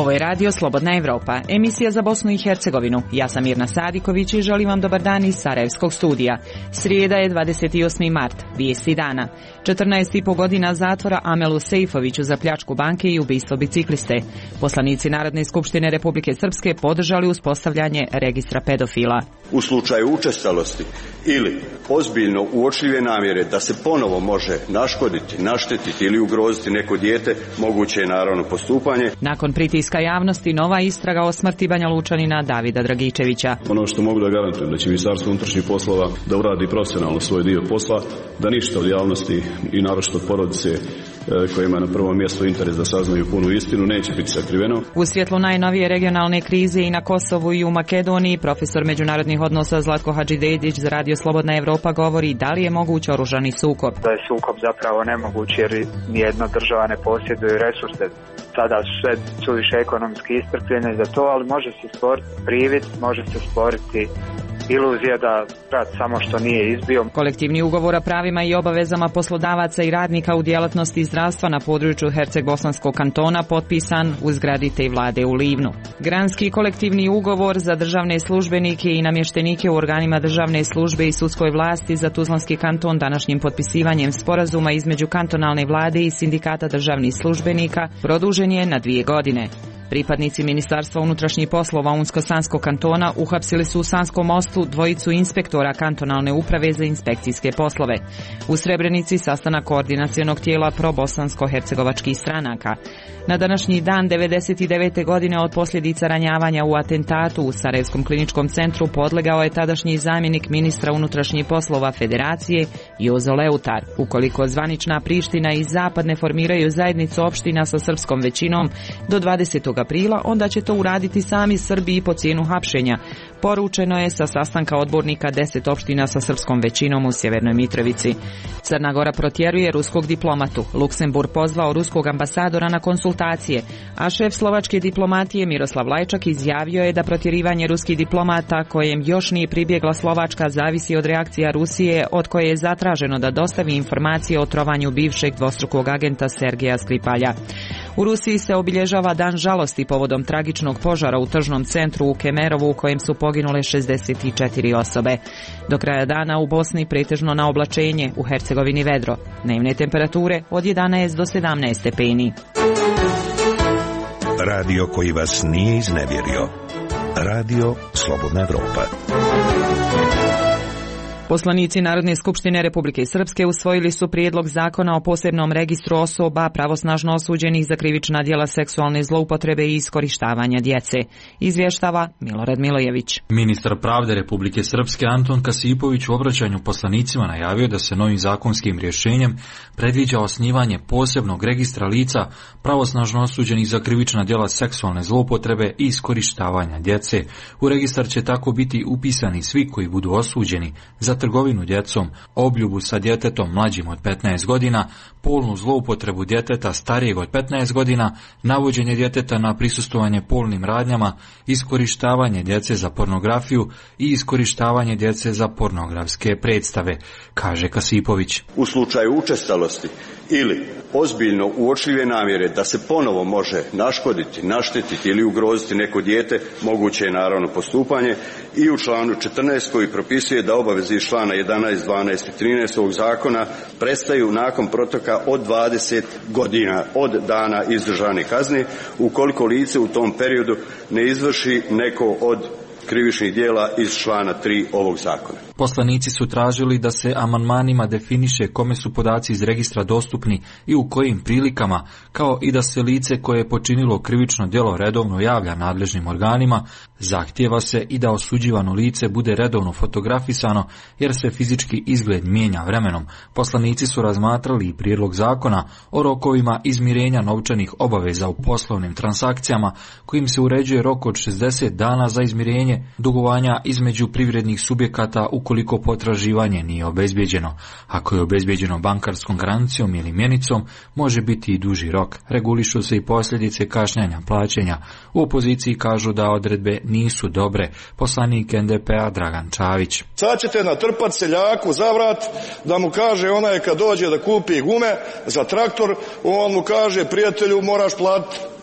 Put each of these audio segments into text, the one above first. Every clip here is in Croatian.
Ovo je radio Slobodna Evropa, emisija za Bosnu i Hercegovinu. Ja sam Mirna Sadiković i želim vam dobar dan iz Sarajevskog studija. Srijeda je 28. mart, vijesti dana. 14,5 godina zatvora Amelu Sejfoviću za pljačku banke i ubistvo bicikliste. Poslanici Narodne skupštine Republike Srpske podržali uspostavljanje registra pedofila. U slučaju učestalosti ili ozbiljno uočljive namjere da se ponovo može naškoditi, naštetiti ili ugroziti neko dijete, moguće je naravno postupanje. Nakon pritiska javnosti, nova istraga o smrti Banja Lučanina Davida Dragičevića. Ono što mogu da garantujem da će Ministarstvo unutrašnjih poslova da uradi profesionalno svoj dio posla, da ništa od javnosti i naročito od porodice kojima je na prvom mjestu interes da saznaju punu istinu, neće biti sakriveno. U svjetlu najnovije regionalne krize i na Kosovu i u Makedoniji, profesor međunarodnih odnosa Zlatko Hadžidedić za Radio Slobodna Evropa govori da li je moguć oružani sukob. Da je sukob zapravo nemoguć jer nijedna država ne posjeduje resurse. Sada su sve suviše ekonomski iscrpljene za to, ali može se stvoriti privid, može se stvoriti iluzija da rat samo što nije izbio. Kolektivni ugovor o pravima i obavezama poslodavaca i radnika u djelatnosti zdravstva na području Herceg-Bosanskog kantona potpisan u zgradi te vlade u Livnu. Granski kolektivni ugovor za državne službenike i namještenike u organima državne službe i sudskoj vlasti za Tuzlanski kanton današnjim potpisivanjem sporazuma između kantonalne vlade i sindikata državnih službenika produžen je na 2 godine. Pripadnici Ministarstva unutrašnjih poslova Unsko-Sanskog kantona uhapsili su u Sanskom mostu dvojicu inspektora kantonalne uprave za inspekcijske poslove. U Srebrenici sastanak koordinacionog tijela pro-bosansko-hercegovačkih stranaka. Na današnji dan 99. godine od posljedica ranjavanja u atentatu u Sarajevskom kliničkom centru podlegao je tadašnji zamjenik ministra unutrašnjih poslova Federacije Jozo Leutar. Ukoliko zvanična Priština i Zapad ne formiraju zajednicu opština sa srpskom većinom do 20. aprila, onda će to uraditi sami Srbi po cijenu hapšenja. Poručeno je sa sastanka odbornika 10 opština sa srpskom većinom u Sjevernoj Mitrovici. Crna Gora protjeruje ruskog diplomatu. Luksemburg pozvao ruskog ambasadora na konsultacije, a šef slovačke diplomatije Miroslav Lajčak izjavio je da protjerivanje ruskih diplomata kojem još nije pribjegla Slovačka zavisi od reakcija Rusije, od koje je zatraženo da dostavi informacije o trovanju bivšeg dvostrukog agenta Sergeja Skripalja. U Rusiji se obilježava dan žalosti povodom tragičnog požara u tržnom centru u Kemerovu u kojem su poginule 64 osobe. Do kraja dana u Bosni pretežno na oblačenje, u Hercegovini vedro. Dnevne temperature od 11 do 17 stepeni. Radio koji vas nije iznevjerio. Radio Slobodna Evropa. Poslanici Narodne skupštine Republike Srpske usvojili su prijedlog zakona o posebnom registru osoba pravosnažno osuđenih za krivična djela seksualne zloupotrebe i iskorištavanja djece. Izvještava Milorad Milojević. Ministar pravde Republike Srpske Anton Kasipović u obraćanju poslanicima najavio da se novim zakonskim rješenjem predviđa osnivanje posebnog registra lica pravosnažno osuđenih za krivična djela seksualne zloupotrebe i iskorištavanja djece. U registar će tako biti upisani svi koji budu osuđeni za trgovinu djecom, obljubu sa djetetom mlađim od 15 godina, polnu zloupotrebu djeteta starijeg od 15 godina, navođenje djeteta na prisustvovanje polnim radnjama, iskorištavanje djece za pornografiju i iskorištavanje djece za pornografske predstave, kaže Kasipović. U slučaju učestalosti ili ozbiljno uočljive namjere da se ponovo može naškoditi, naštetiti ili ugroziti neko dijete, moguće je naravno postupanje i u članu 14 koji propisuje da obaveze iz člana 11, 12 i 13 ovog zakona prestaju nakon protoka od 20 godina od dana izdržane kazne, ukoliko lice u tom periodu ne izvrši neko od krivičnih djela iz člana 3 ovog zakona. Poslanici su tražili da se amandmanima definiše kome su podaci iz registra dostupni i u kojim prilikama, kao i da se lice koje je počinilo krivično djelo redovno javlja nadležnim organima. Zahtijeva se i da osuđivano lice bude redovno fotografisano jer se fizički izgled mijenja vremenom. Poslanici su razmatrali i prijedlog zakona o rokovima izmirenja novčanih obaveza u poslovnim transakcijama kojim se uređuje rok od 60 dana za izmirenje dugovanja između privrednih subjekata ukoliko potraživanje nije obezbijeđeno. Ako je obezbijeđeno bankarskom garancijom ili mjenicom, može biti i duži rok. Regulišu se i posljedice kašnjanja plaćanja. U opoziciji kažu da odredbe nisu dobre. Poslanik NDP-a Dragan Čavić. Sad ćete natrpat seljaku za vrat da mu kaže onaj kad dođe da kupi gume za traktor, on mu kaže prijatelju moraš platiti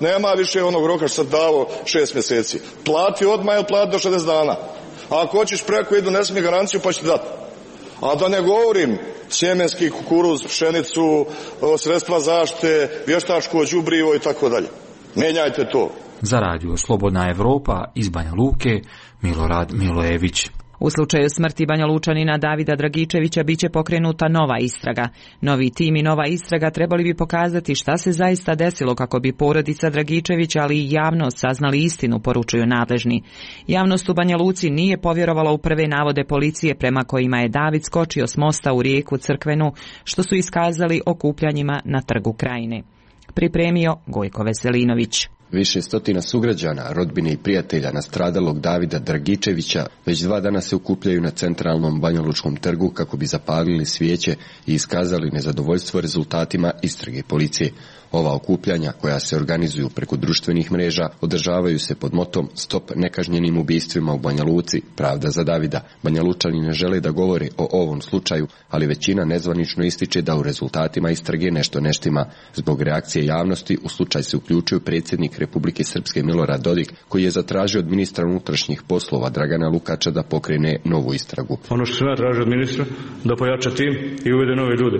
Nema više onog roka što sam dao 6 mjeseci. Plati odmah ili plati do 60 dana. A ako hoćeš preko idu, ne smije garanciju pa će dati. A da ne govorim sjemenski kukuruz, pšenicu, sredstva zaštite, vještačko đubrivo i tako dalje. Menjajte to. Za radio Slobodna Evropa iz Banja Luke, Milorad Milojević. U slučaju smrti Banja Lučanina Davida Dragičevića biće pokrenuta nova istraga. Novi tim i nova istraga trebali bi pokazati šta se zaista desilo kako bi porodica Dragičevića, ali i javnost saznali istinu, poručuju nadležni. Javnost u Banja Luci nije povjerovala u prve navode policije prema kojima je David skočio s mosta u rijeku Crkvenu, što su iskazali okupljanjima na Trgu Krajine. Pripremio Gojko Veselinović. Više stotina sugrađana, rodbine i prijatelja nastradalog Davida Dragičevića već 2 dana se okupljaju na centralnom Banjalučkom trgu kako bi zapalili svijeće i iskazali nezadovoljstvo rezultatima istrage policije. Ova okupljanja, koja se organizuju preko društvenih mreža, održavaju se pod motom Stop nekažnjenim ubistvima u Banja Luci, pravda za Davida. Banja Lučani ne žele da govore o ovom slučaju, ali većina nezvanično ističe da u rezultatima istrage nešto ne štima. Zbog reakcije javnosti u slučaj se uključuju predsjednik Republike Srpske Milorad Dodik, koji je zatražio od ministra unutrašnjih poslova Dragana Lukača da pokrene novu istragu. Ono što sam ja tražio od ministra, da pojača tim i uvede nove ljude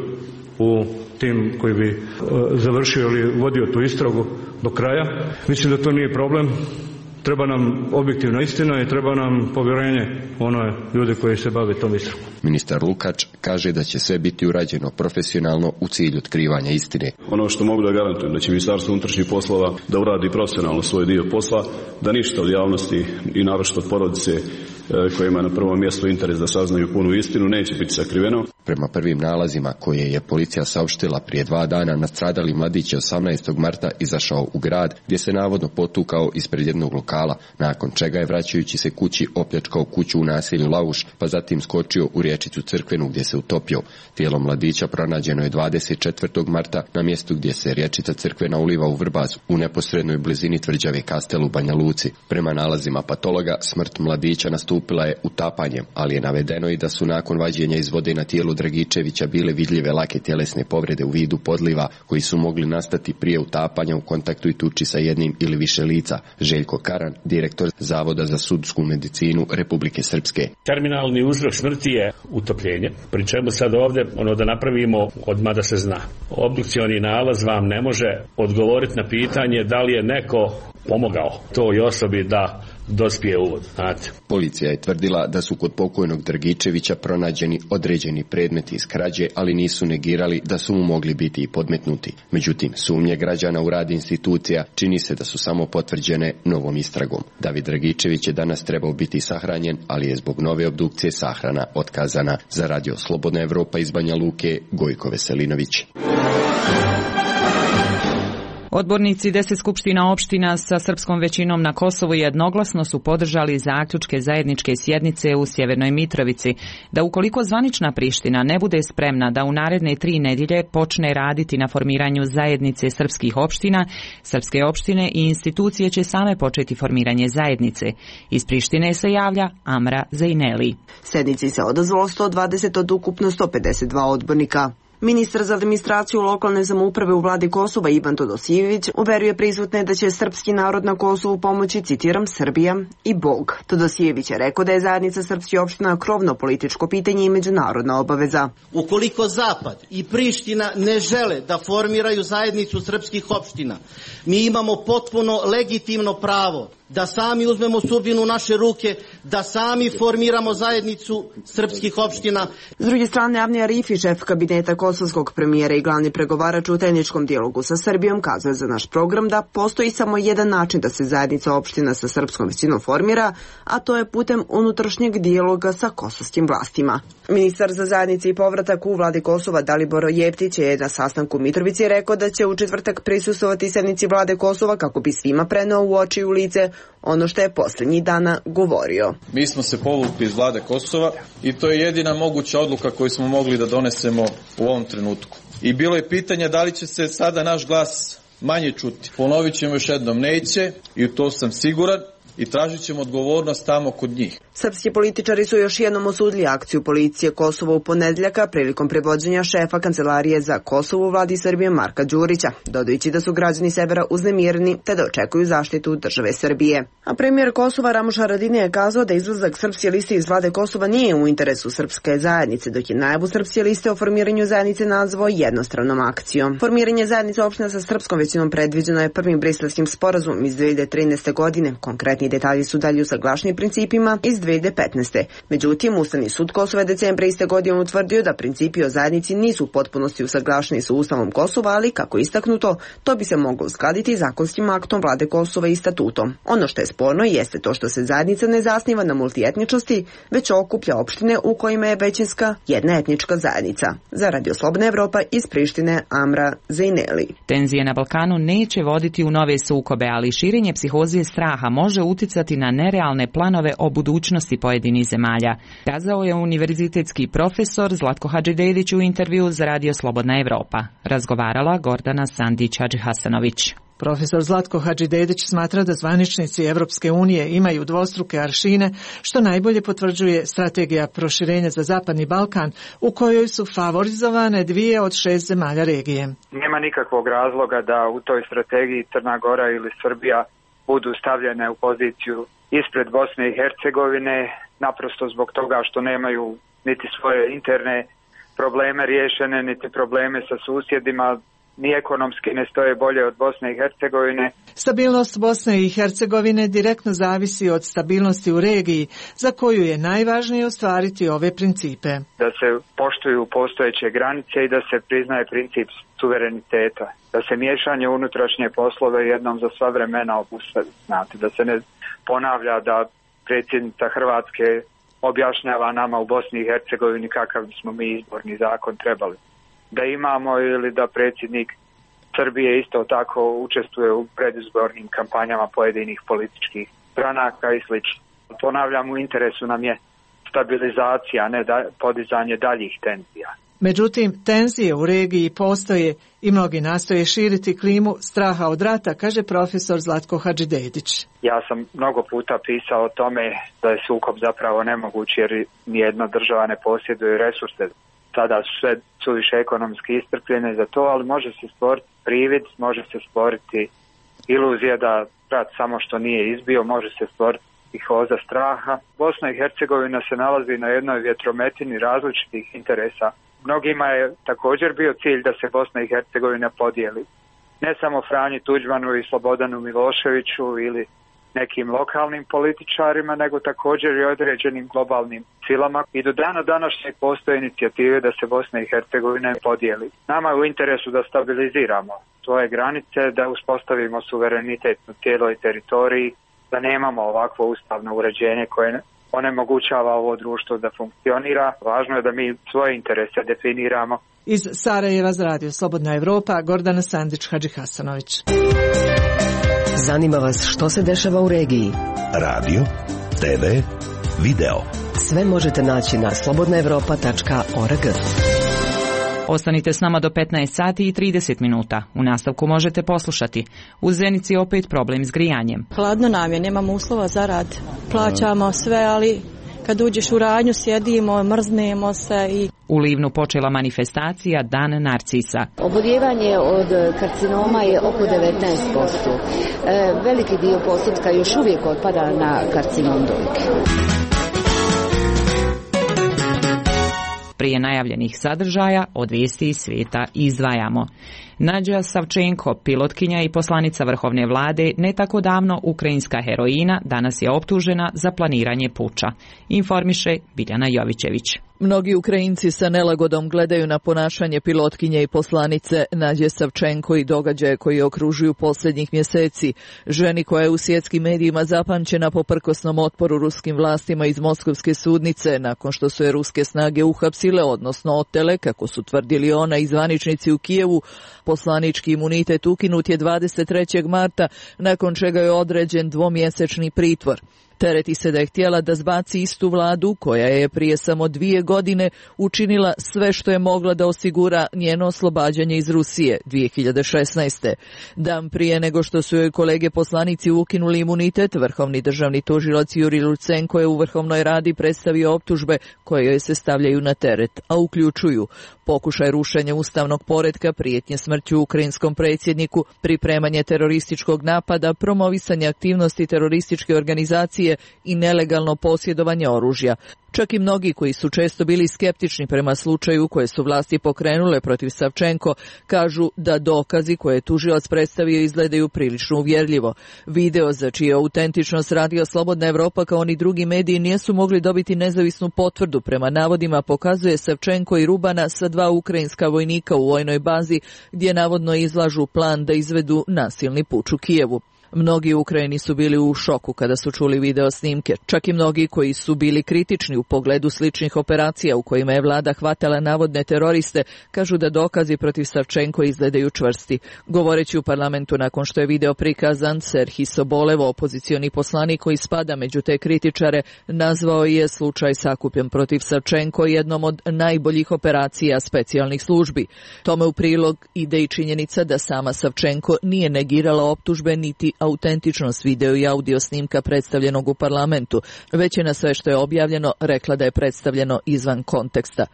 u tim koji bi završio ili vodio tu istragu do kraja. Mislim da to nije problem. Treba nam objektivna istina i treba nam povjerenje one ljude koji se bave tom istragom. Ministar Lukač kaže da će sve biti urađeno profesionalno u cilju otkrivanja istine. Ono što mogu da garantujem da će Ministarstvo unutrašnjih poslova da uradi profesionalno svoj dio posla, da ništa od javnosti i naročito od porodice kojima je na prvom mjestu interes da saznaju punu istinu neće biti sakriveno. Prema prvim nalazima koje je policija saopštila prije 2 dana, nastradali mladić je 18. marta izašao u grad gdje se navodno potukao ispred jednog lokala, nakon čega je vraćajući se kući opljačkao kuću u naselju Lauš, pa zatim skočio u riječicu Crkvenu gdje se utopio. Tijelo mladića pronađeno je 24. marta na mjestu gdje se riječica Crkvena uliva u Vrbas u neposrednoj blizini tvrđave Kastel u Banja Luci. Prema nalazima patologa, smrt mladića nastupila je utapanjem, ali je navedeno i da su nakon vađenja iz vode na tijelu Dragičevića bile vidljive lake tjelesne povrede u vidu podliva koji su mogli nastati prije utapanja u kontaktu i tuči sa jednim ili više lica. Željko Karan, direktor Zavoda za sudsku medicinu Republike Srpske. Terminalni uzrok smrti je utopljenje, pri čemu sad ovdje da napravimo odmah da se zna. Obdukcioni nalaz vam ne može odgovoriti na pitanje da li je neko pomogao toj osobi da dospije u vodu. Policija je tvrdila da su kod pokojnog Dragičevića pronađeni određeni predmeti iz krađe, ali nisu negirali da su mu mogli biti i podmetnuti. Međutim, sumnje građana u rad institucija čini se da su samo potvrđene novom istragom. David Dragičević je danas trebao biti sahranjen, ali je zbog nove obdukcije sahrana otkazana. Za radio Slobodna Evropa iz Banja Luke, Gojko Veselinović. Odbornici 10 skupština opština sa srpskom većinom na Kosovu jednoglasno su podržali zaključke zajedničke sjednice u Sjevernoj Mitrovici, da ukoliko zvanična Priština ne bude spremna da u naredne 3 nedjelje počne raditi na formiranju zajednice srpskih opština, srpske opštine i institucije će same početi formiranje zajednice. Iz Prištine se javlja Amra Zejneli. Sjednici se odazvalo 120 od ukupno 152 odbornika. Ministar za administraciju lokalne samouprave u vladi Kosova Ivan Todosijević uveruje prisutne da će srpski narod na Kosovu pomoći, citiram, Srbija i Bog. Todosijević je rekao da je zajednica srpskih opština krovno političko pitanje i međunarodna obaveza. Ukoliko Zapad i Priština ne žele da formiraju zajednicu srpskih opština, mi imamo potpuno legitimno pravo da sami uzmemo sudbinu u naše ruke, da sami formiramo zajednicu srpskih opština. S druge strane, Avni Arifi, šef kabineta kosovskog premijera i glavni pregovarač u tehničkom dijalogu sa Srbijom, kazuje za naš program da postoji samo jedan način da se zajednica opština sa srpskom većinom formira, a to je putem unutrašnjeg dijaloga sa kosovskim vlastima. Ministar za zajednice i povratak u vladi Kosova Dalibor Jeftić je na sastanku u Mitrovici rekao da će u četvrtak prisustvovati sednici vlade Kosova kako bi svima preneo u oči i u lice ono što je posljednjih dana govorio. Mi smo se povukli iz vlade Kosova i to je jedina moguća odluka koju smo mogli da donesemo u ovom trenutku. I bilo je pitanje da li će se sada naš glas manje čuti. Ponovit ćemo još jednom, neće, i u to sam siguran. i tražit ćemo odgovornost tamo kod njih. Srpski političari su još jednom osudili akciju policije Kosova u ponedjeljaka prilikom privođenja šefa Kancelarije za Kosovo u vladi Srbije Marka Đurića, dodajući da su građani severa uznemireni te da očekuju zaštitu države Srbije. A premijer Kosova Ramuš Haradinaj je kazao da izlazak Srpske liste iz vlade Kosova nije u interesu srpske zajednice, dok je najavu Srpske liste o formiranju zajednice nazvao jednostranom akcijom. Formiranje zajednice opština sa srpskom većinom predviđeno je prvim briselskim sporazumom iz 2013. godine. Konkretni detalji su dalje usaglašeni principima iz 2015. Međutim, Ustavni sud Kosova decembra iste godine utvrdio da principi o zajednici nisu u potpunosti usaglašeni sa Ustavom Kosova, ali, kako istaknuto, to bi se moglo uskladiti zakonskim aktom vlade Kosova i statutom. Ono što je sporno jeste to što se zajednica ne zasniva na multietničnosti, već okuplja opštine u kojima je većinska jedna etnička zajednica. Za Radio Slobodna Evropa iz Prištine, Amra Zejneli. Tenzije na Balkanu neće voditi u nove sukobe, ali širenje psihoze straha može uticati na nerealne planove o budućnosti pojedinih zemalja, kazao je univerzitetski profesor Zlatko Hadžidedić u intervju za Radio Slobodna Evropa. Razgovarala Gordana Sandić-Hadžihasanović. Profesor Zlatko Hadžidedić smatra da zvaničnici Evropske unije imaju dvostruke aršine, što najbolje potvrđuje strategija proširenja za Zapadni Balkan, u kojoj su favorizovane 2 od 6 zemalja regije. Nema nikakvog razloga da u toj strategiji Crna Gora ili Srbija budu stavljene u poziciju ispred Bosne i Hercegovine, naprosto zbog toga što nemaju niti svoje interne probleme riješene, niti probleme sa susjedima, ni ekonomski ne stoje bolje od Bosne i Hercegovine. Stabilnost Bosne i Hercegovine direktno zavisi od stabilnosti u regiji, za koju je najvažnije ostvariti ove principe. Da se poštuju postojeće granice i da se priznaje princip suvereniteta. Da se miješanje u unutrašnje poslove jednom za sva vremena obustavi. Znate, da se ne ponavlja da predsjednica Hrvatske objašnjava nama u Bosni i Hercegovini kakav bismo mi izborni zakon trebali da imamo, ili da predsjednik Srbije isto tako učestvuje u predizbornim kampanjama pojedinih političkih stranaka i sl. Ponavljam, u interesu nam je stabilizacija, a ne podizanje daljih tenzija. Međutim, tenzije u regiji postoje i mnogi nastoje širiti klimu straha od rata, kaže profesor Zlatko Hadžidedić. Ja sam mnogo puta pisao o tome da je sukob zapravo nemoguć jer nijedna država ne posjeduje resurse. Sada su sve suviše ekonomski iscrpljene za to, ali može se stvoriti privid, može se stvoriti iluzija da rat samo što nije izbio, može se stvoriti psihoza straha. Bosna i Hercegovina se nalazi na jednoj vjetrometini različitih interesa. Mnogima je također bio cilj da se Bosna i Hercegovina podijeli. Ne samo Franji Tuđmanu i Slobodanu Miloševiću ili nekim lokalnim političarima, nego također i određenim globalnim silama. I do dana današnjeg postoje inicijative da se Bosna i Hercegovina podijeli. Nama je u interesu da stabiliziramo svoje granice, da uspostavimo suverenitet na cijeloj teritoriji, da nemamo ovakvo ustavno uređenje koje onemogućava ovo društvo da funkcionira. Važno je da mi svoje interese definiramo. Iz Sarajeva za Radio Slobodna Evropa, Gordana Sandić-Hadžihasanović. Zanima vas što se dešava u regiji? Radio, TV, video. Sve možete naći na slobodnaevropa.org. Ostanite s nama do 15 sati i 30 minuta. U nastavku možete poslušati. U Zenici opet problem s grijanjem. Hladno nam je, nemamo uslova za rad. Plaćamo sve, ali kad uđeš u radnju sjedimo, mrznemo se i... U Livnu počela manifestacija Dan narcisa. Oboljevanje od karcinoma je oko 19%. Veliki dio postotka još uvijek otpada na karcinom dojke. Prije najavljenih sadržaja od vijesti iz svijeta izdvajamo. Nadja Savčenko, pilotkinja i poslanica Vrhovne vlade, ne tako davno ukrajinska heroina, danas je optužena za planiranje puča. Informiše Biljana Jovićević. Mnogi Ukrajinci sa nelagodom gledaju na ponašanje pilotkinje i poslanice Nadje Savčenko i događaje koji okružuju posljednjih mjeseci. Ženi koja je u svjetskim medijima zapamćena po prkosnom otporu ruskim vlastima iz moskovske sudnice nakon što su je ruske snage uhapsile, odnosno otele, kako su tvrdili ona i zvaničnici u Kijevu. Poslanički imunitet ukinut je 23. marta, nakon čega je određen dvomjesečni pritvor. Tereti se da je htjela da zbaci istu vladu koja je prije samo 2 godine učinila sve što je mogla da osigura njeno oslobađanje iz Rusije 2016. Dan prije nego što su joj kolege poslanici ukinuli imunitet, vrhovni državni tužilac Jurij Lutsenko je u Vrhovnoj radi predstavio optužbe koje joj se stavljaju na teret, a uključuju pokušaj rušenja ustavnog poretka, prijetnje smrću ukrajinskom predsjedniku, pripremanje terorističkog napada, promovisanje aktivnosti terorističke organizacije i nelegalno posjedovanje oružja. Čak i mnogi koji su često bili skeptični prema slučaju koje su vlasti pokrenule protiv Savčenko kažu da dokazi koje je tužilac predstavio izgledaju prilično uvjerljivo. Video za čiju autentičnost Radio Slobodna Evropa kao ni drugi mediji nisu mogli dobiti nezavisnu potvrdu prema navodima pokazuje Savčenko i Rubana sa 2 ukrajinska vojnika u vojnoj bazi gdje navodno izlažu plan da izvedu nasilni puč u Kijevu. Mnogi u Ukrajini su bili u šoku kada su čuli video snimke. Čak i mnogi koji su bili kritični u pogledu sličnih operacija u kojima je vlada hvatala navodne teroriste, kažu da dokazi protiv Savčenko izgledaju čvrsti. Govoreći u parlamentu nakon što je video prikazan, Serhij Sobolev, opozicioni poslanik koji spada među te kritičare, nazvao je slučaj sakupljen protiv Savčenko jednom od najboljih operacija specijalnih službi. Tome u prilog ide i činjenica da sama Savčenko nije negirala optužbe niti autentičnost video i audio snimka predstavljenog u parlamentu, već je na sve što je objavljeno rekla da je predstavljeno izvan konteksta.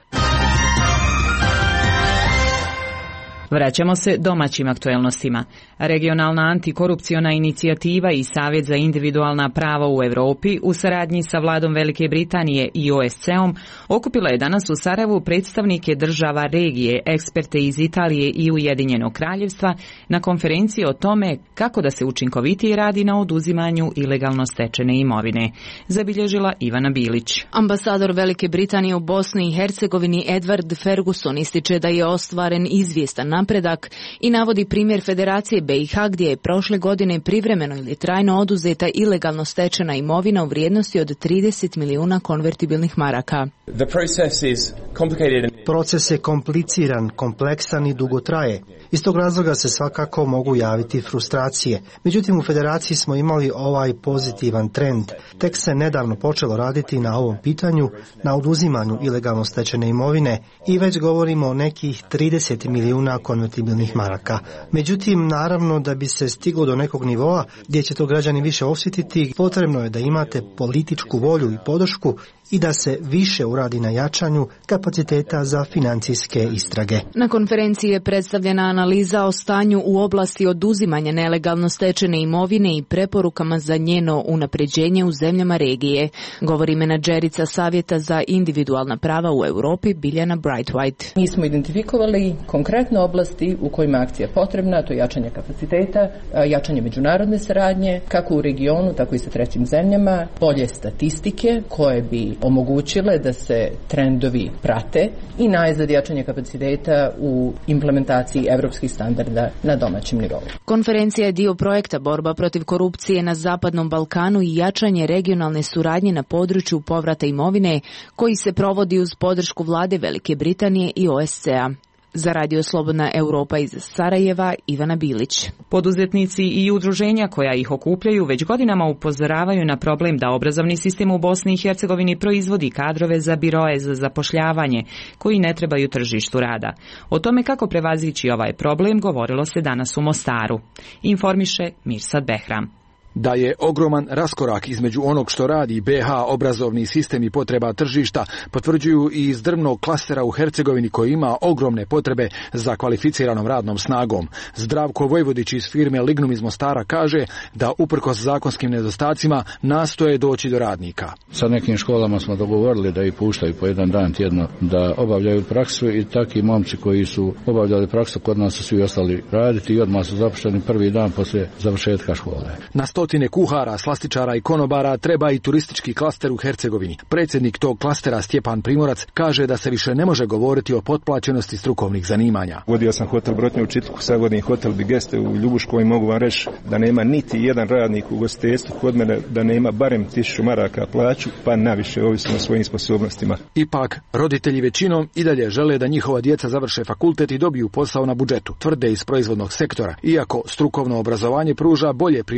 Vraćamo se domaćim aktuelnostima. Regionalna antikorupciona inicijativa i Savjet za individualna prava u Europi u saradnji sa vladom Velike Britanije i OSCE-om okupila je danas u Sarajevu predstavnike država regije, eksperte iz Italije i Ujedinjenog Kraljevstva na konferenciji o tome kako da se učinkovitije radi na oduzimanju ilegalno stečene imovine. Zabilježila Ivana Bilić. Ambasador Velike Britanije u Bosni i Hercegovini Edward Ferguson ističe da je ostvaren izvjestan napredak i navodi primjer Federacije BiH gdje je prošle godine privremeno ili trajno oduzeta ilegalno stečena imovina u vrijednosti od 30 milijuna konvertibilnih maraka. Proces je kompliciran, kompleksan i dugo traje. Iz tog razloga se svakako mogu javiti frustracije. Međutim, u Federaciji smo imali ovaj pozitivan trend. Tek se nedavno počelo raditi na ovom pitanju, na oduzimanju ilegalno stečene imovine i već govorimo o nekih 30 milijuna konvertibilnih maraka. Međutim, naravno da bi se stiglo do nekog nivoa gdje će to građani više osjetiti, potrebno je da imate političku volju i podršku i da se više uradi na jačanju kapaciteta za financijske istrage. Na konferenciji je predstavljena analiza o stanju u oblasti oduzimanja nelegalno stečene imovine i preporukama za njeno unapređenje u zemljama regije, govori menadžerica Savjeta za individualna prava u Europi Biljana Brightwhite. Mi smo identifikovali konkretne oblasti u kojima je akcija potrebna, to je jačanje kapaciteta, jačanje međunarodne saradnje, kako u regionu, tako i sa trećim zemljama, bolje statistike koje bi omogućile da se trendovi prate i najzad jačanje kapaciteta u implementaciji evropskih standarda na domaćem nivou. Konferencija je dio projekta borba protiv korupcije na Zapadnom Balkanu i jačanje regionalne suradnje na području povrata imovine koji se provodi uz podršku vlade Velike Britanije i OSCE-a. Za Radio Slobodna Europa iz Sarajeva, Ivana Bilić. Poduzetnici i udruženja koja ih okupljaju već godinama upozoravaju na problem da obrazovni sistem u Bosni i Hercegovini proizvodi kadrove za biroe za zapošljavanje koji ne trebaju tržištu rada. O tome kako prevazići ovaj problem govorilo se danas u Mostaru. Informiše Mirsad Behram. Da je ogroman raskorak između onog što radi BiH obrazovni sistem i potreba tržišta potvrđuju i iz drvnog klastera u Hercegovini koji ima ogromne potrebe za kvalificiranom radnom snagom. Zdravko Vojvodić iz firme Lignum iz Mostara kaže da uprkos zakonskim nedostacima nastoje doći do radnika. Sa nekim školama smo dogovorili da ih puštaju po jedan dan tjedno da obavljaju praksu i taki momci koji su obavljali praksu kod nas su svi ostali raditi i odmah su zaposleni prvi dan poslije završetka škole. Na stotine kuhara, slastičara i konobara treba i turistički klaster u Hercegovini. Predsjednik tog klastera Stjepan Primorac kaže da se više ne može govoriti o potplaćenosti strukovnih zanimanja. Vodio sam hotel Brotnje u Čitku, sad vodim hotel Bigeste u Ljubuškoj i mogu vam reći da nema niti jedan radnik u ugostiteljstvu kod mene da nema barem 1000 maraka plaću, pa naviše ovisno o svojim sposobnostima. Ipak, roditelji većinom i dalje žele da njihova djeca završe fakultet i dobiju posao na budžetu, tvrde iz proizvodnog sektora, iako strukovno obrazovanje pruža bolje prilike za posao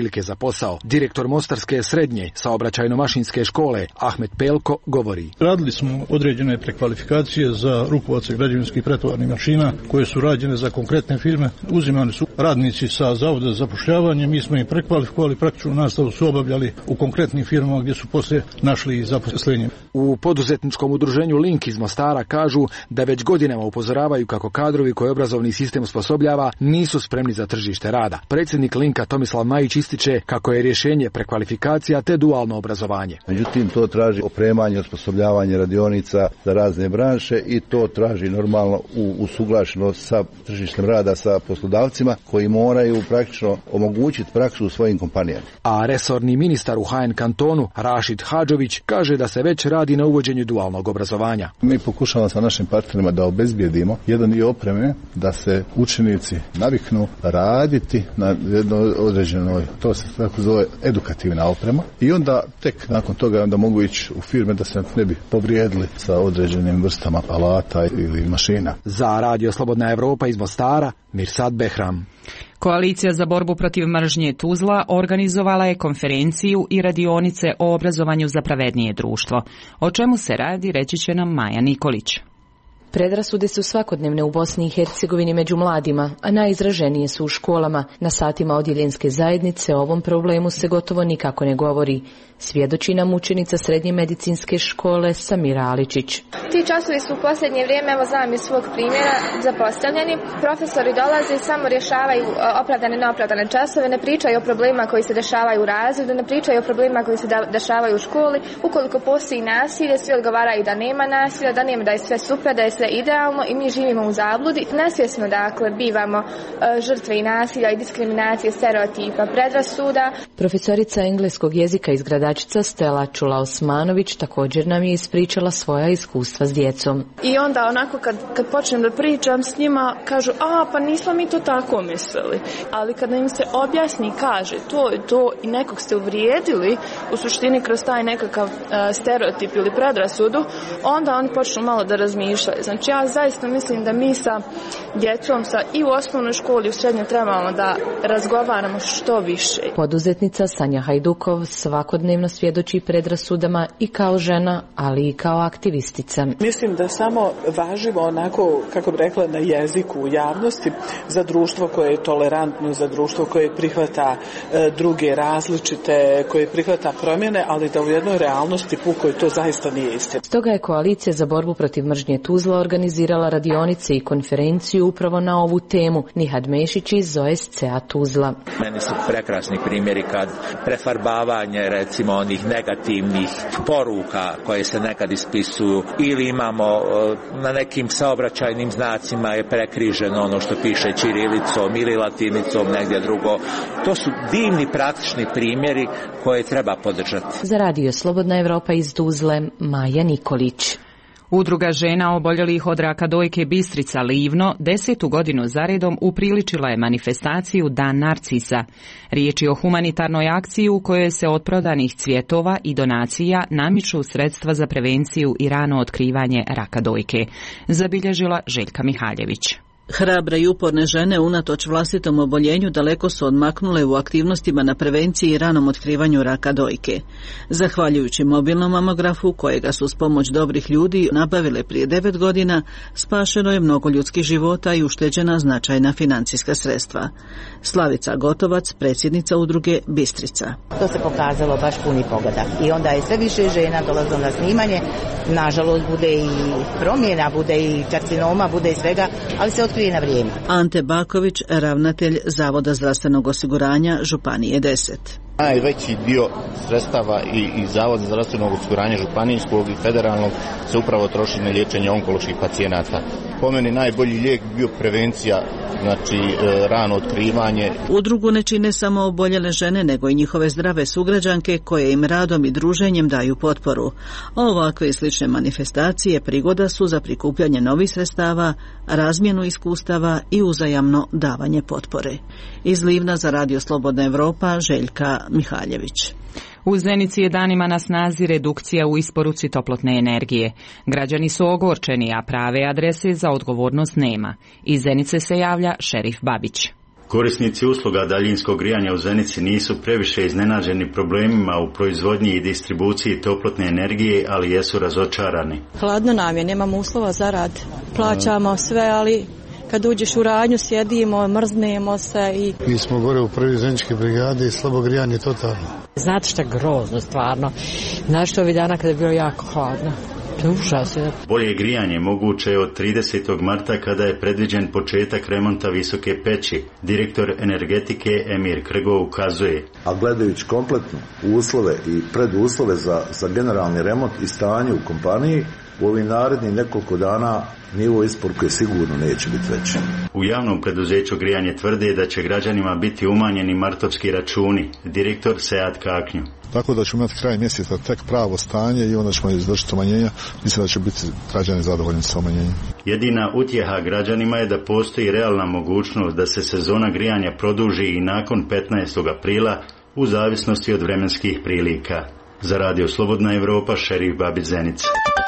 posao. Direktor Mostarske srednje saobraćajno-mašinske škole Ahmet Pelko govori. Radili smo određene prekvalifikacije za rukovaoce građevinskih pretovarnih mašina koje su rađene za konkretne firme. Uzimani su radnici sa Zavoda za zapošljavanje, mi smo ih prekvalifikovali, praktičnu nastavu su obavljali u konkretnim firmama gdje su poslije našli i zaposlenje. U poduzetničkom udruženju Link iz Mostara kažu da već godinama upozoravaju kako kadrovi koje obrazovni sistem osposobljava nisu spremni za tržište rada. Predsjednik Linka Tomislav Majić ističe kako je rješenje prekvalifikacija te dualno obrazovanje. Međutim, to traži opremanje, osposobljavanje radionica za razne branše i to traži normalno usuglašenost sa tržištem rada sa poslodavcima koji moraju praktično omogućiti praksu u svojim kompanijama. A resorni ministar u HN kantonu Rašid Hadžović kaže da se već radi na uvođenju dualnog obrazovanja. Mi pokušavamo sa našim partnerima da obezbijedimo jedan dio opreme da se učenici naviknu raditi na jednoj određenoj, to se tako zove edukativna oprema, i onda tek nakon toga da mogu ići u firme da se ne bi povrijedili sa određenim vrstama alata ili mašina. Za Radio Slobodna Evropa iz Mostara, Mirsad Behram. Koalicija za borbu protiv mržnje Tuzla organizovala je konferenciju i radionice o obrazovanju za pravednije društvo. O čemu se radi, reći će nam Maja Nikolić. Predrasude su svakodnevne u Bosni i Hercegovini među mladima, a najizraženije su u školama. Na satima odjeljenske zajednice o ovom problemu se gotovo nikako ne govori. Svjedoči nam učenica srednje medicinske škole Samira Aličić. Ti časovi su u posljednje vrijeme, evo znam iz svog primjera, zapostavljeni. Profesori dolaze i samo rješavaju opravdane i neopravdane časove, ne pričaju o problemima koji se dešavaju u razredu, ne pričaju o problemima koji se dešavaju u školi. Ukoliko postoji nasilje, svi odgovaraju da nema nasilja, da je sve super, da je sve idealno i mi živimo u zabludi. Nesvjesno dakle bivamo žrtve i nasilja i diskriminacije, stereotipa, predrasuda. Profesorica engleskog jezika iz Gradačica Stela Čula Osmanović također nam je ispričala svoja iskustva s djecom. I onda onako kad počnem da pričam s njima kažu pa nismo mi to tako mislili. Ali kad im se objasni, kaže to je to i nekog ste uvrijedili u suštini kroz taj nekakav stereotip ili predrasudu, onda oni počnu malo da razmišljaju. Znači ja zaista mislim da mi sa djecom i u osnovnoj školi i u srednjoj trebamo da razgovaramo što više. Poduzetnica Sanja Hajdukov svakodnevno svjedoči predrasudama i kao žena, ali i kao aktivistica. Mislim da samo važimo onako, kako bi rekla, na jeziku u javnosti za društvo koje je tolerantno, za društvo koje prihvata druge različite, koje prihvata promjene, ali da u jednoj realnosti pukoj to zaista nije istina. Stoga je Koalicija za borbu protiv mržnje Tuzla organizirala radionice i konferenciju upravo na ovu temu. Nihad Mešić iz OSCE-a Tuzla. Meni su prekrasni primjeri kad prefarbavanje recimo onih negativnih poruka koje se nekad ispisuju ili imamo na nekim saobraćajnim znacima je prekriženo ono što piše ćirilicom ili latinicom negdje drugo. To su divni praktični primjeri koje treba podržati. Za Radio Slobodna Evropa iz Tuzle, Maja Nikolić. Udruga žena oboljelih od raka dojke Bistrica Livno 10. godinu zaredom upriličila je manifestaciju Dan Narcisa. Riječ je o humanitarnoj akciji u kojoj se od prodanih cvjetova i donacija namiču sredstva za prevenciju i rano otkrivanje raka dojke. Zabilježila Željka Mihaljević. Hrabre i uporne žene unatoč vlastitom oboljenju daleko su odmaknule u aktivnostima na prevenciji i ranom otkrivanju raka dojke. Zahvaljujući mobilnom mamografu, kojega su s pomoć dobrih ljudi nabavile prije 9 godina, spašeno je mnogo ljudskih života i ušteđena značajna financijska sredstva. Slavica Gotovac, predsjednica udruge Bistrica. To se pokazalo baš puni pogodak. I onda je sve više žena dolazilo na snimanje. Nažalost, bude i promjena, bude i karcinoma, bude i svega, ali se otkrije na vrijeme. Ante Baković, ravnatelj Zavoda zdravstvenog osiguranja Županije 10. Najveći dio sredstava i Zavoda zdravstvenog osiguranja županijskog i federalnog se upravo troši na liječenje onkoloških pacijenata. Po meni najbolji lijek bio prevencija, znači rano otkrivanje. Udrugu ne čine samo oboljele žene, nego i njihove zdrave sugrađanke koje im radom i druženjem daju potporu. Ovakve i slične manifestacije prigoda su za prikupljanje novih sredstava, razmjenu iskustava i uzajamno davanje potpore. Iz Livna za Radio Slobodna Evropa, Željka Mihaljević. U Zenici je danima na snazi redukcija u isporuci toplotne energije. Građani su ogorčeni, a prave adrese za odgovornost nema. Iz Zenice se javlja šerif Babić. Korisnici usluga daljinskog grijanja u Zenici nisu previše iznenađeni problemima u proizvodnji i distribuciji toplotne energije, ali jesu razočarani. Hladno nam je, nemamo uslova za rad. Plaćamo sve, ali kad uđeš u radnju sjedimo, mrznemo se i... Mi smo gore u prvi zeničke brigade i slabo grijanje totalno. Znate šta grozno, stvarno. Znaš što ovih dana kada je bilo jako hladno. Bolje grijanje moguće je od 30. marta kada je predviđen početak remonta visoke peći. Direktor energetike Emir Krgo ukazuje. A gledajući kompletno uslove i preduslove za generalni remont i stanje u kompaniji, u ovih narednih nekoliko dana nivo isporuke sigurno neće biti veći. U javnom preduzeću grijanje tvrde da će građanima biti umanjeni martovski računi. Direktor Sead Kaknju. Tako da ćemo imati kraj mjeseca tek pravo stanje i onda ćemo izvršiti umanjenja. Mislim da će biti građani zadovoljni sa umanjenjem. Jedina utjeha građanima je da postoji realna mogućnost da se sezona grijanja produži i nakon 15. aprila u zavisnosti od vremenskih prilika. Za Radio Slobodna Evropa, Šerif Babić, Zenica.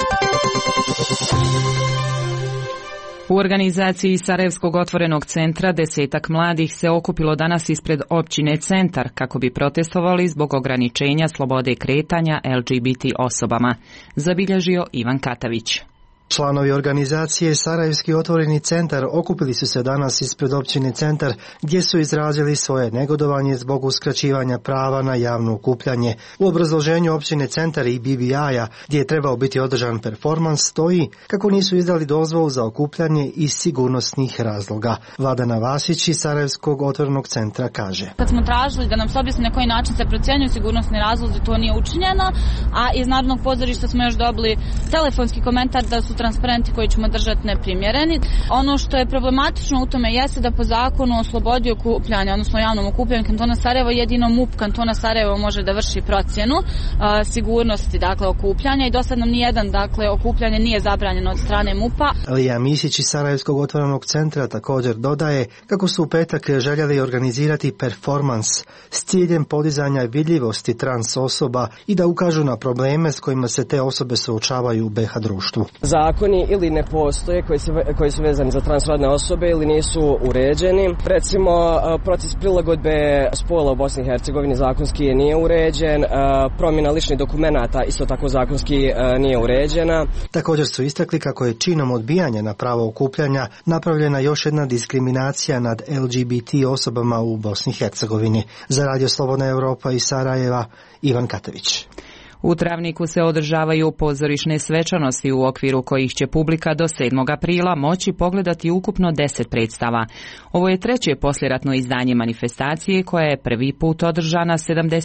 U organizaciji Sarajevskog otvorenog centra 10 mladih se okupilo danas ispred općine Centar kako bi protestovali zbog ograničenja slobode kretanja LGBT osobama, zabilježio Ivan Katavić. Članovi organizacije Sarajevski otvoreni centar okupili su se danas ispred općine Centar gdje su izrazili svoje negodovanje zbog uskraćivanja prava na javno okupljanje. U obrazloženju općine Centar i BBI-a gdje je trebao biti održan performans stoji kako nisu izdali dozvolu za okupljanje iz sigurnosnih razloga. Vladana Vasić iz Sarajevskog otvorenog centra kaže. Kad smo tražili da nam se objasni na koji način se procjenjuju sigurnosni razlozi, to nije učinjeno, a iz Narodnog pozorišta smo još dobili telefonski komentar da su transparenti koji ćemo držati neprimjereni. Ono što je problematično u tome jeste da po zakonu o slobodi okupljanja, odnosno javnom okupljanju kantona Sarajevo, jedino MUP kantona Sarajevo može da vrši procjenu sigurnosti, dakle, okupljanja i do sad nam nijedan, dakle, okupljanje nije zabranjeno od strane MUP-a. Lija Misić iz Sarajevskog otvorenog centra također dodaje kako su u petak željeli organizirati performans s ciljem podizanja vidljivosti trans osoba i da ukažu na probleme s kojima se te osobe suočavaju u BiH društvu. Zakoni ili ne postoje koji su vezani za transrodne osobe ili nisu uređeni. Recimo, proces prilagodbe spola u Bosni i Hercegovini zakonski nije uređen, promjena ličnih dokumenata isto tako zakonski nije uređena. Također su istakli kako je činom odbijanja na pravo okupljanja napravljena još jedna diskriminacija nad LGBT osobama u Bosni i Hercegovini. Za Radio Slobodna Evropa iz Sarajeva, Ivan Katavić. U Travniku se održavaju pozorišne svečanosti u okviru kojih će publika do 7. aprila moći pogledati ukupno 10 predstava. Ovo je treće poslijeratno izdanje manifestacije koja je prvi put održana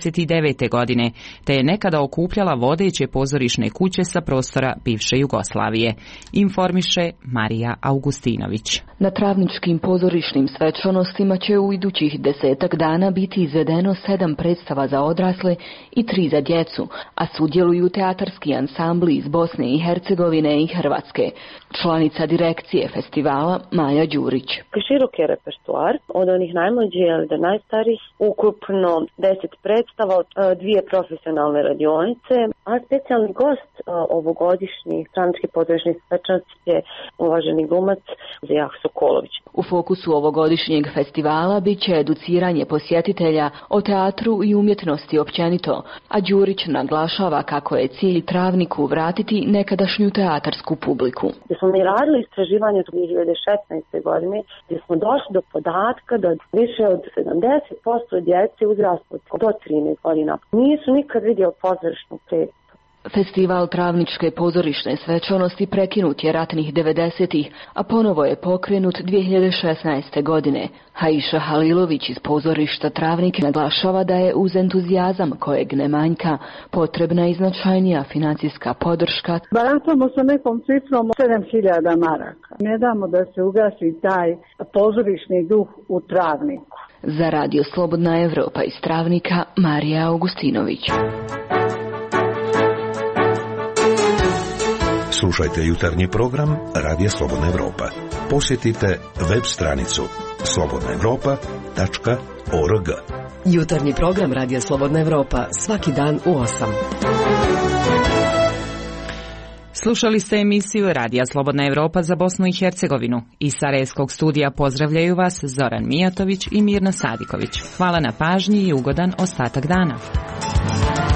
79. godine, te je nekada okupljala vodeće pozorišne kuće sa prostora bivše Jugoslavije. Informiše Marija Augustinović. Na travničkim pozorišnim svečanostima će u idućih 10 dana biti izvedeno 7 predstava za odrasle i 3 za djecu, a sudjeluju teatarski ansambli iz Bosne i Hercegovine i Hrvatske. Članica direkcije festivala Maja Đurić. Širok je repertoar, od onih najmlađih do najstarijih, ukupno 10 predstava, 2 profesionalne radionice, a specijalni gost ovogodišnjih straničkih pozorišnih svečanosti je uvaženi glumac Zijah Sokolović. U fokusu ovogodišnjeg festivala bit će educiranje posjetitelja o teatru i umjetnosti općenito, a Đurić naglašava kako je cilj Travniku vratiti nekadašnju teatarsku publiku. Gdje smo mi radili istraživanje 2016. godine, gdje smo došli do podatka da više od 70% djece uzrasta do 13 godina nisu nikad vidio pozorišnu predstavu. Festival Travničke pozorišne svečanosti prekinut je ratnih 90-ih, a ponovo je pokrenut 2016. godine. Haiša Halilović iz pozorišta Travnik naglašava da je uz entuzijazam kojeg ne manjka potrebna i značajnija financijska podrška. Baratamo sa nekom cifrom 7.000 maraka. Ne damo da se ugasi taj pozorišni duh u Travniku. Za Radio Slobodna Evropa iz Travnika, Marija Augustinović. Slušajte jutarnji program Radija Slobodna Evropa. Posjetite web stranicu slobodnaevropa.org. Jutarnji program Radija Slobodna Evropa svaki dan u 8. Slušali ste emisiju Radija Slobodna Evropa za Bosnu i Hercegovinu. Iz Sarajevskog studija pozdravljaju vas Zoran Mijatović i Mirna Sadiković. Hvala na pažnji i ugodan ostatak dana.